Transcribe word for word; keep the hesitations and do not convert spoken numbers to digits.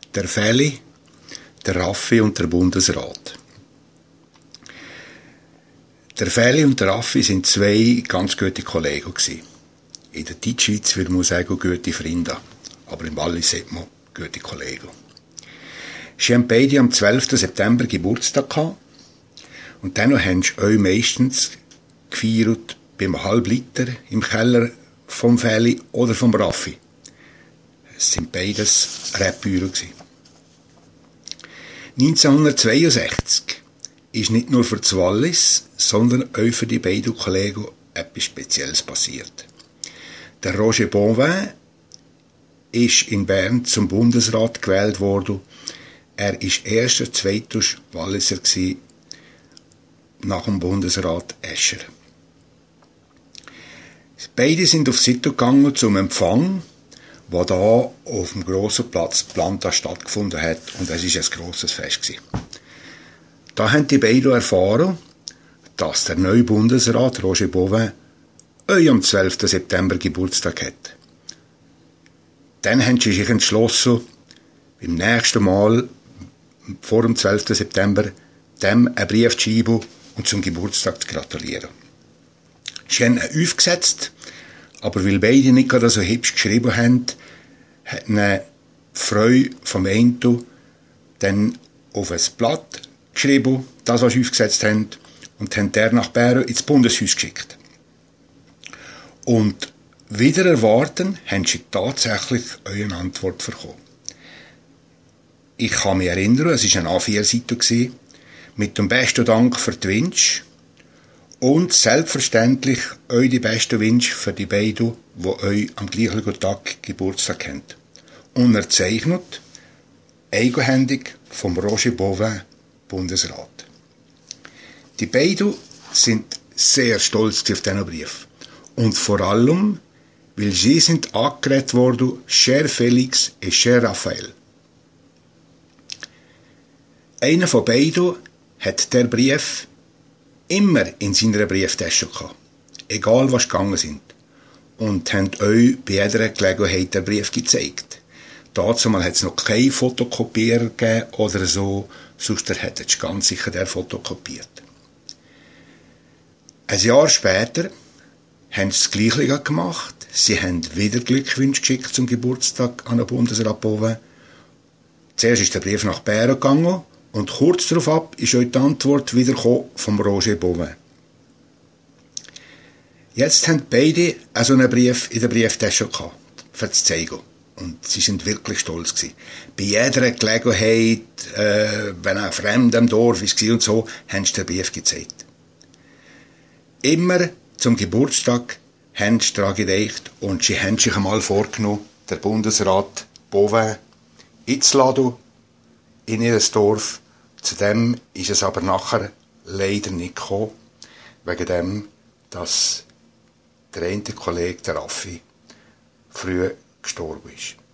der Fäli, der Raffi und der Bundesrat. Der Fäli und der Raffi sind zwei ganz gute Kollegen gewesen. In der Deutschschweiz würde man sagen, gute Freunde. Aber im Wallis sagt man, gute Kollegen. Sie haben beide am zwölften September Geburtstag gehabt. Und dann haben sie euch meistens gefeiert beim Halbliter im Keller vom Fäli oder vom Raffi. Es sind beides Rapbücher gewesen. neunzehnhundertzweiundsechzig ist nicht nur für das Wallis, sondern auch für die beiden Kollegen etwas Spezielles passiert. Der Roger Bonvin ist in Bern zum Bundesrat gewählt worden. Er war erster, zweiter Walliser gewesen, nach dem Bundesrat Escher. Beide sind auf Sito gegangen zum Empfang, der da auf dem grossen Platz Planta stattgefunden hat. Und es war ein grosses Fest gewesen. Da haben die beiden erfahren, dass der neue Bundesrat Roger Bonvin euch am zwölften September Geburtstag hat. Dann haben sie sich entschlossen, beim nächsten Mal, vor dem zwölften September, dem einen Brief zu schreiben und zum Geburtstag zu gratulieren. Sie haben ihn aufgesetzt, aber weil beide nicht gerade so hübsch geschrieben haben, hat eine Frau vom Ento dann auf ein Blatt geschrieben, das, was sie aufgesetzt haben, und haben der nach Bern ins Bundeshaus geschickt. Und wieder erwarten, haben sie tatsächlich eine Antwort bekommen. Ich kann mich erinnern, es war eine A vier Seite mit dem besten Dank für die Wünsche und selbstverständlich euch die besten Wünsche für die beiden, die euch am gleichen Tag Geburtstag haben. Unterzeichnet, eigenhändig vom Roger Bonvin, Bundesrat. Die beiden sind sehr stolz auf diesen Brief. Und vor allem, weil sie sind angeredet worden, Cher Felix et Cher Raphael. Einer von beiden hat der Brief immer in seiner Brieftasche gehabt. Egal was gegangen sind. Und haben euch bei jeder Gelegenheit den Brief gezeigt. Dazu hat es noch keinen Fotokopierer gegeben oder so, sonst hättet ihr ganz sicher der fotokopiert. Ein Jahr später haben sie das Gleiche gemacht. Sie haben wieder Glückwünsche geschickt zum Geburtstag an den Bundesrat Bonvin. Zuerst ist der Brief nach Bern gegangen und kurz darauf ab ist euch die Antwort wieder vom Roger Bonvin. Jetzt haben beide so einen Brief in der Brieftasche gehabt, für zu zeigen. Und sie sind wirklich stolz gewesen. Bei jeder Gelegenheit, äh, wenn ein Fremder im Dorf war und so, haben sie den Brief gezeigt. Immer zum Geburtstag haben sie daran gedacht und sie haben sich einmal vorgenommen, der Bundesrat Bonvin einzuladen in ihr Dorf. Zu dem ist es aber nachher leider nicht gekommen, wegen dem, dass der eine Kollege, der Raffi, früh gestorben ist.